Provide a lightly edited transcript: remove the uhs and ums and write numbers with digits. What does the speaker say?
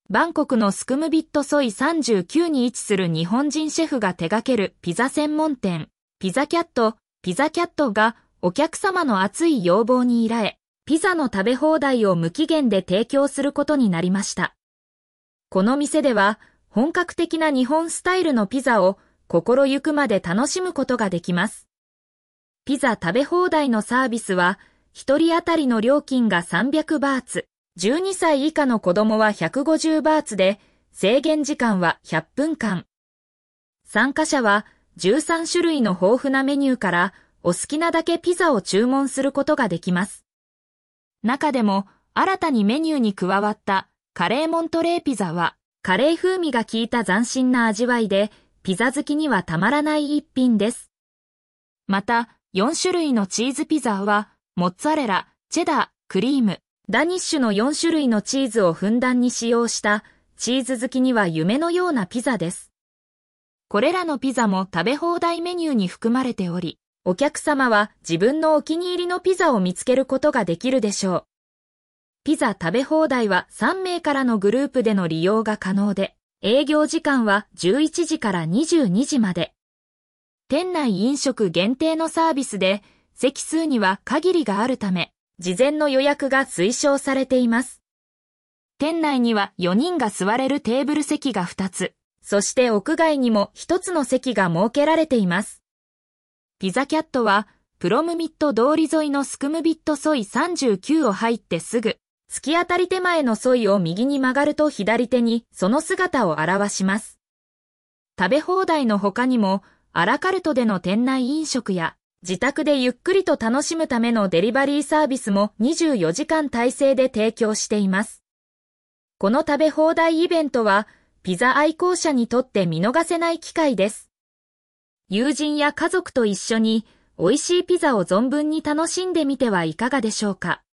バンコクのスクムビットソイ39に位置する日本人シェフが手掛けるピザ専門店、ピザキャットがお客様の熱い要望に依頼、ピザの食べ放題を無期限で提供することになりました。この店では本格的な日本スタイルのピザを心ゆくまで楽しむことができます。ピザ食べ放題のサービスは、一人当たりの料金が300バーツ、12歳以下の子供は150バーツで、制限時間は100分間。参加者は13種類の豊富なメニューからお好きなだけピザを注文することができます。中でも新たにメニューに加わったカレーモントレーピザは、カレー風味が効いた斬新な味わいで、ピザ好きにはたまらない一品です。また、4種類のチーズピザは、モッツァレラ、チェダー、クリーム、ダニッシュの4種類のチーズをふんだんに使用したチーズ好きには夢のようなピザです。これらのピザも食べ放題メニューに含まれており、お客様は自分のお気に入りのピザを見つけることができるでしょう。ピザ食べ放題は3名からのグループでの利用が可能で、営業時間は11時から22時まで。店内飲食限定のサービスで、席数には限りがあるため、事前の予約が推奨されています。店内には4人が座れるテーブル席が2つ、そして屋外にも1つの席が設けられています。ピザキャットは、プロムミット通り沿いのスクムビットソイ39を入ってすぐ、突き当たり手前のソイを右に曲がると左手にその姿を表します。食べ放題の他にも、アラカルトでの店内飲食や、自宅でゆっくりと楽しむためのデリバリーサービスも24時間体制で提供しています。この食べ放題イベントは、ピザ愛好者にとって見逃せない機会です。友人や家族と一緒に美味しいピザを存分に楽しんでみてはいかがでしょうか。